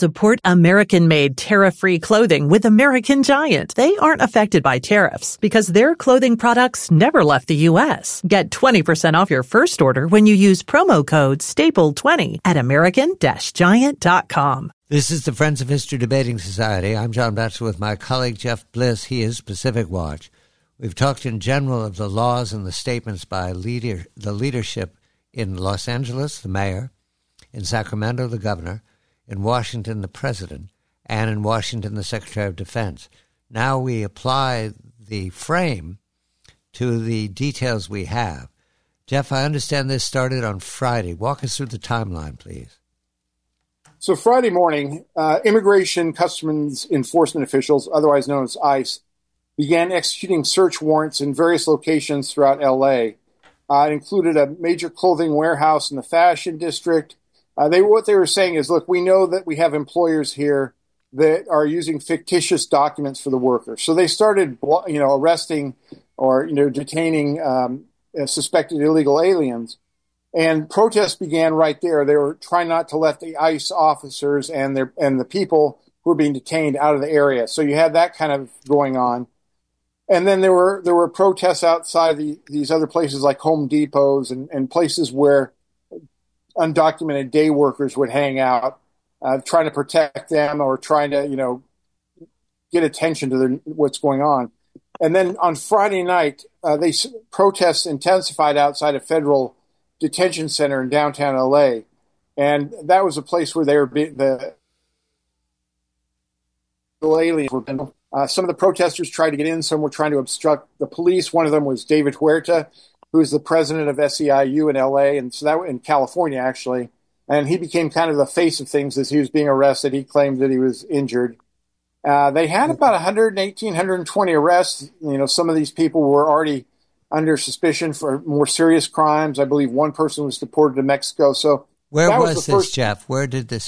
Support American-made tariff-free clothing with American Giant. They aren't affected by tariffs because their clothing products never left the U.S. Get 20% off your first order when you use promo code STAPLE20 at American-Giant.com. This is the Friends of History Debating Society. I'm John Batchelor with my colleague Jeff Bliss. He is Pacific Watch. We've talked in general of the laws and the statements by the leadership in Los Angeles, the mayor, in Sacramento, the governor, in Washington, the president, and in Washington, the Secretary of Defense. Now we apply the frame to the details we have. Jeff, I understand this started on Friday. Walk us through the timeline, please. So Friday morning, Immigration Customs Enforcement officials, otherwise known as ICE, began executing search warrants in various locations throughout L.A. It included a major clothing warehouse in the Fashion District. What they were saying is, look, we know that we have employers here that are using fictitious documents for the workers. So they started, arresting or detaining suspected illegal aliens. And protests began right there. They were trying not to let the ICE officers and the people who were being detained out of the area. So you had that kind of going on. And then there were protests outside these other places like Home Depots and places where undocumented day workers would hang out, trying to protect them or trying to, get attention to what's going on. And then on Friday night, protests intensified outside a federal detention center in downtown LA, and that was a place where the aliens were. Some of the protesters tried to get in. Some were trying to obstruct the police. One of them was David Huerta, who is the president of SEIU in LA, and so that in California actually. And he became kind of the face of things as he was being arrested. He claimed that he was injured. They had about 118, 120 arrests. Some of these people were already under suspicion for more serious crimes. I believe one person was deported to Mexico. So where was this, Jeff? Where is this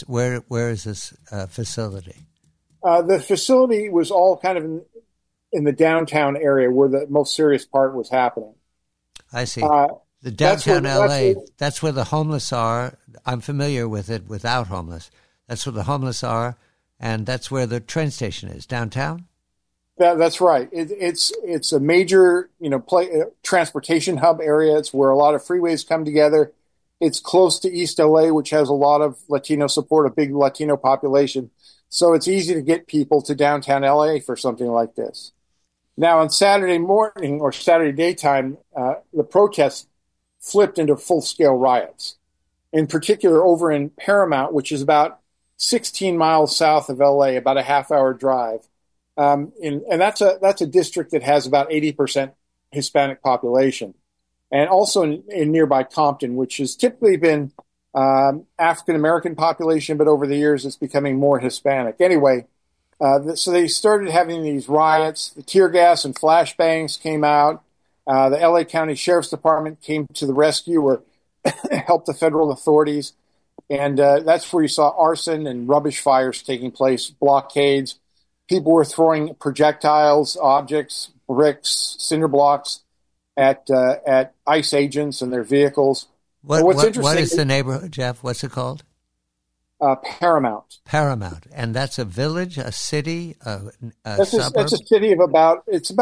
facility? The facility was all kind of in the downtown area where the most serious part was happening. I see. The downtown LA, that's where the homeless are. I'm familiar with it without homeless. That's where the homeless are, and that's where the train station is, downtown? That's right. It's a major, transportation hub area. It's where a lot of freeways come together. It's close to East LA, which has a lot of Latino support, a big Latino population. So it's easy to get people to downtown LA for something like this. Now, on Saturday morning or Saturday daytime, the protests flipped into full-scale riots. In particular, over in Paramount, which is about 16 miles south of LA, about a half-hour drive. And that's a district that has about 80% Hispanic population, and also in nearby Compton, which has typically been African American population, but over the years it's becoming more Hispanic. Anyway, so they started having these riots. The tear gas and flashbangs came out. The LA County Sheriff's Department came to the rescue or helped the federal authorities, and that's where you saw arson and rubbish fires taking place, blockades. People were throwing projectiles, objects, bricks, cinder blocks at ICE agents and their vehicles. What is the neighborhood, Jeff? What's it called? Paramount. Paramount. And that's a village, a city, a suburb? That's a city of about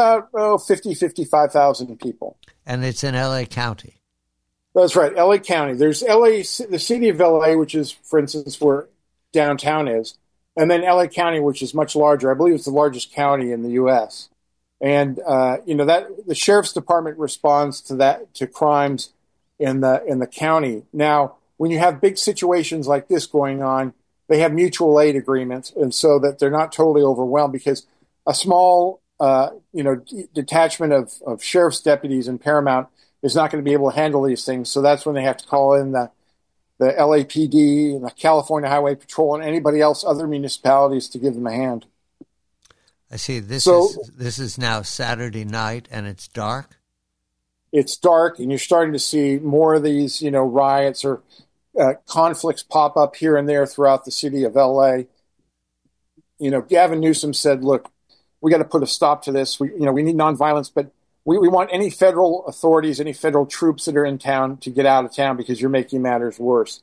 55,000 people. And it's in L.A. County. That's right, L.A. County. There's the city of L.A., which is, for instance, where downtown is. And then L.A. County, which is much larger. I believe it's the largest county in the U.S. And that the sheriff's department responds to crimes in the county. Now, when you have big situations like this going on, they have mutual aid agreements, and so that they're not totally overwhelmed, because a small detachment of sheriff's deputies in Paramount is not going to be able to handle these things. So that's when they have to call in the LAPD and the California Highway Patrol and anybody else, other municipalities, to give them a hand. I see. This is now Saturday night, and it's dark. It's dark, and you're starting to see more of these, riots or conflicts pop up here and there throughout the city of LA. Gavin Newsom said, "Look, we got to put a stop to this. We need nonviolence, but we want any federal authorities, any federal troops that are in town to get out of town because you're making matters worse."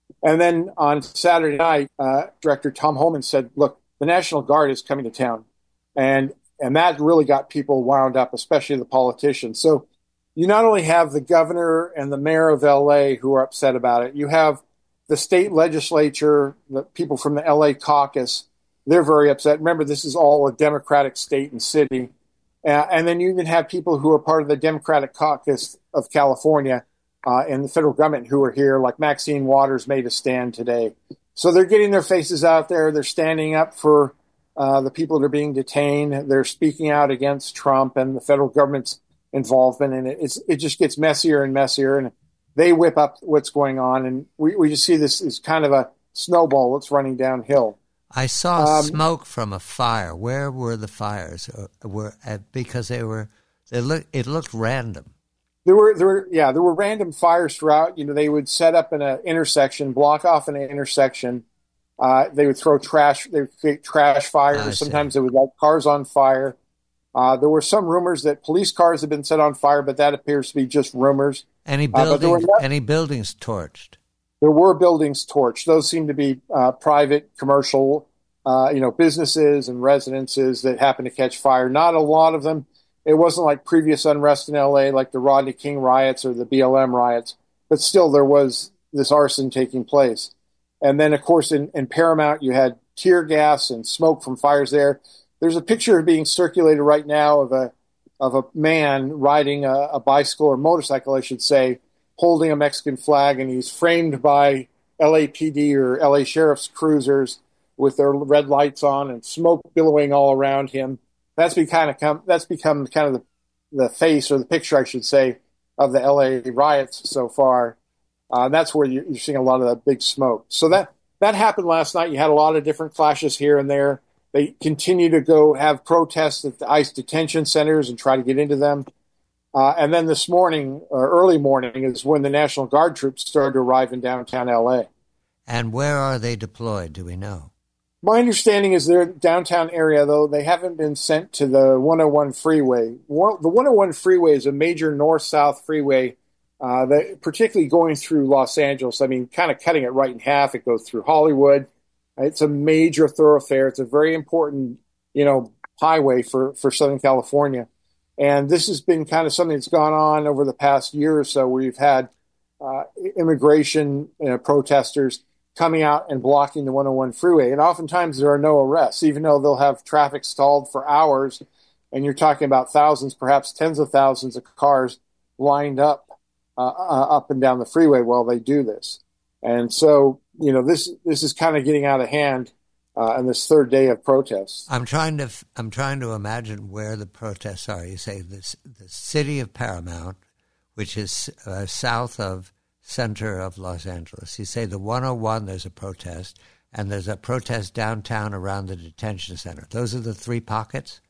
And then on Saturday night, Director Tom Homan said, look, the National Guard is coming to town. And that really got people wound up, especially the politicians. So you not only have the governor and the mayor of LA who are upset about it, you have the state legislature, the people from the LA caucus, they're very upset. Remember, this is all a Democratic state and city. And then you even have people who are part of the Democratic caucus of California and the federal government who are here, like Maxine Waters made a stand today. So they're getting their faces out there. They're standing up for the people that are being detained. They're speaking out against Trump and the federal government's involvement. And it just gets messier and messier. And they whip up what's going on. And we just see this as kind of a snowball that's running downhill. I saw smoke from a fire. Where were the fires? Because it looked random. There were random fires throughout. They would set up in an intersection, block off an intersection. They would throw trash. They would create trash fires. Sometimes they would light cars on fire. There were some rumors that police cars had been set on fire, but that appears to be just rumors. Any buildings torched? There were buildings torched. Those seem to be private, commercial, businesses and residences that happened to catch fire. Not a lot of them. It wasn't like previous unrest in L.A., like the Rodney King riots or the BLM riots. But still, there was this arson taking place. And then, of course, in Paramount, you had tear gas and smoke from fires there. There's a picture being circulated right now of a man riding a bicycle or motorcycle, I should say, holding a Mexican flag, and he's framed by LAPD or LA Sheriff's cruisers with their red lights on and smoke billowing all around him. That's become kind of the face, or the picture, I should say, of the LA riots so far. That's where you're seeing a lot of that big smoke. So that happened last night. You had a lot of different clashes here and there. They continue to go have protests at the ICE detention centers and try to get into them. And then this morning, or early morning, is when the National Guard troops started to arrive in downtown LA. And where are they deployed? Do we know? My understanding is they're downtown area, though they haven't been sent to the 101 freeway. The 101 freeway is a major north-south freeway, that particularly going through Los Angeles. I mean, kind of cutting it right in half. It goes through Hollywood. It's a major thoroughfare. It's a very important, highway for Southern California. And this has been kind of something that's gone on over the past year or so, where you've had immigration protesters coming out and blocking the 101 freeway. And oftentimes there are no arrests, even though they'll have traffic stalled for hours. And you're talking about thousands, perhaps tens of thousands of cars lined up and down the freeway while they do this. And so, this is kind of getting out of hand on this third day of protests. I'm trying to imagine where the protests are. You say the city of Paramount, which is south of center of Los Angeles. You say the 101, there's a protest, and there's a protest downtown around the detention center. Those are the three pockets?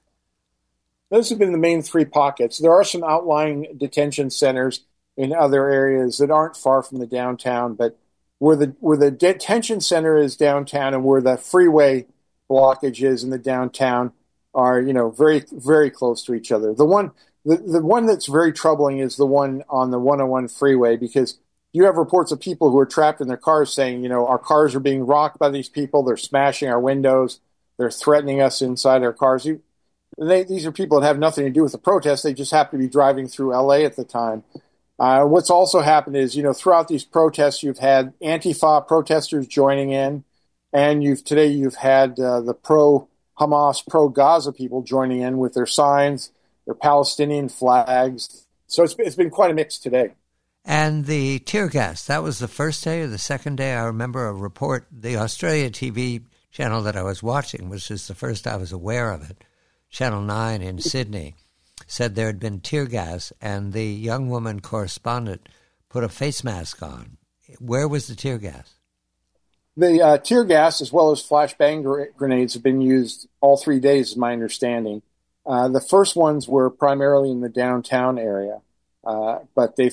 Those have been the main three pockets. There are some outlying detention centers in other areas that aren't far from the downtown, but where the detention center is downtown and where the freeway blockage is in the downtown are, very, very close to each other. The one that's very troubling is the one on the 101 freeway, because you have reports of people who are trapped in their cars saying, our cars are being rocked by these people. They're smashing our windows. They're threatening us inside our cars. These are people that have nothing to do with the protest. They just happen to be driving through LA at the time. What's also happened is, throughout these protests, you've had Antifa protesters joining in, and today you've had the pro-Hamas, pro-Gaza people joining in with their signs, their Palestinian flags. So it's been quite a mix today. And the tear gas, that was the first day or the second day? I remember a report, the Australia TV channel that I was watching, which is the first I was aware of it, Channel 9 in Sydney, said there had been tear gas, and the young woman correspondent put a face mask on. Where was the tear gas? The tear gas, as well as flashbang grenades, have been used all 3 days, is my understanding. The first ones were primarily in the downtown area, but they've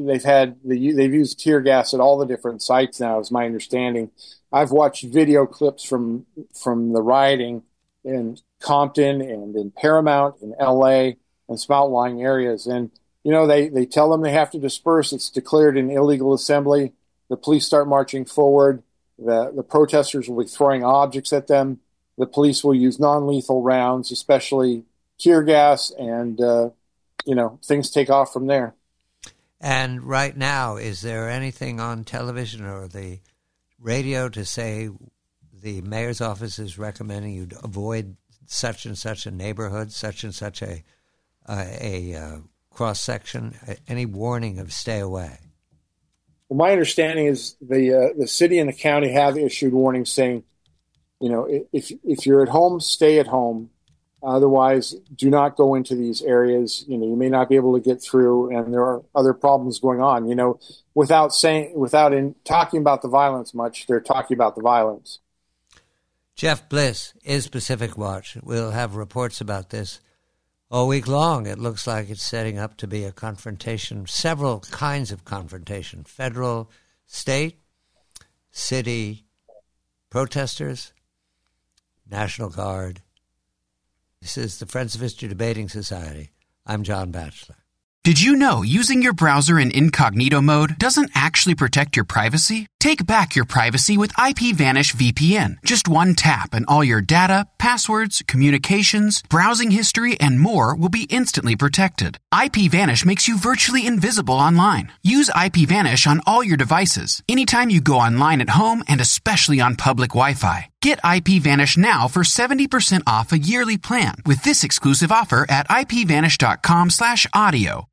used tear gas at all the different sites now, is my understanding. I've watched video clips from the rioting in Compton and in Paramount, in L.A., and some outlying areas. And, they tell them they have to disperse. It's declared an illegal assembly. the police start marching forward. The protesters will be throwing objects at them. The police will use non-lethal rounds, especially tear gas, and, things take off from there. And right now, is there anything on television or the radio to say the mayor's office is recommending you avoid such and such a neighborhood, such and such a cross-section? Any warning of stay away? Well, my understanding is the city and the county have issued warnings saying, if you're at home, stay at home. Otherwise, do not go into these areas. You may not be able to get through, and there are other problems going on. Without talking about the violence much, they're talking about the violence. Jeff Bliss is Pacific Watch. We'll have reports about this all week long. It looks like it's setting up to be a confrontation, several kinds of confrontation: federal, state, city, protesters, National Guard. This is the Friends of History Debating Society. I'm John Batchelor. Did you know using your browser in incognito mode doesn't actually protect your privacy? Take back your privacy with IPVanish VPN. Just one tap and all your data, passwords, communications, browsing history, and more will be instantly protected. IPVanish makes you virtually invisible online. Use IPVanish on all your devices, anytime you go online at home, and especially on public Wi-Fi. Get IPVanish now for 70% off a yearly plan with this exclusive offer at IPVanish.com/audio.